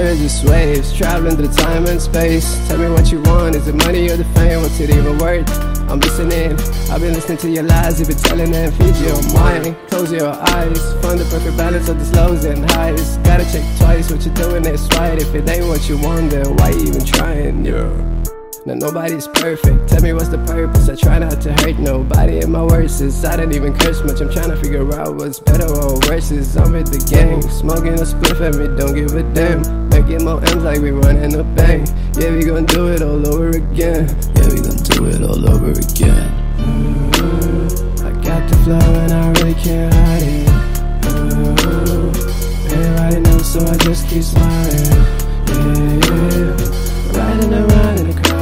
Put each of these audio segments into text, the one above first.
we're just waves, traveling through time and space. Tell me what you want, is it money or the fame? What's it even worth? I'm listening, I've been listening to your lies. You've been telling them, feed your mind, close your eyes. Find the perfect balance of these lows and highs. Gotta check twice what you're doing is right. If it ain't what you want, then why you even trying? Now nobody's perfect, tell me what's the purpose. I try not to hurt nobody in my verses. I don't even curse much, I'm trying to figure out what's better or worse. I'm with the gang, smoking a spliff and we don't give a damn. Making more M's like we running a bank. Yeah, we gon' do it all over again. Yeah, we gon' do it all over again. I got the flow and I really can't hide it. Everybody knows, so I just keep smiling. Yeah, riding around in the crowd.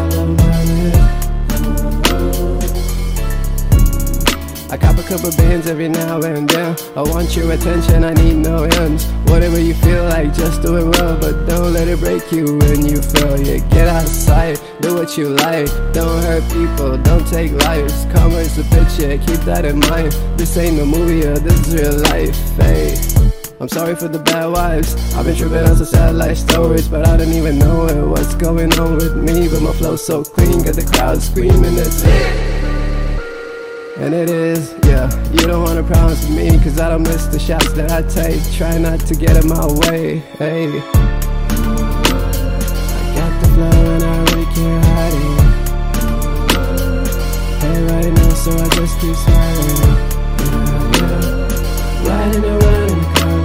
I cop a couple bands every now and then. I want your attention, I need no ends. Whatever you feel like, just do it well, but don't let it break you when you fail. Yeah, get outside, do what you like. Don't hurt people, don't take lives. Karma is a bitch, yeah, keep that in mind. This ain't no movie, this is real life, hey. I'm sorry for the bad vibes. I've been tripping on some sad life stories, but I don't even know what's going on with me. But my flow's so clean, got the crowd screaming, it's it. And it is, yeah. You don't wanna promise me, cause I don't miss the shots that I take. Try not to get in my way, hey. I got the flow and I really can't hide it. Everybody knows, so I just keep smiling. Yeah, yeah. Riding around in the car.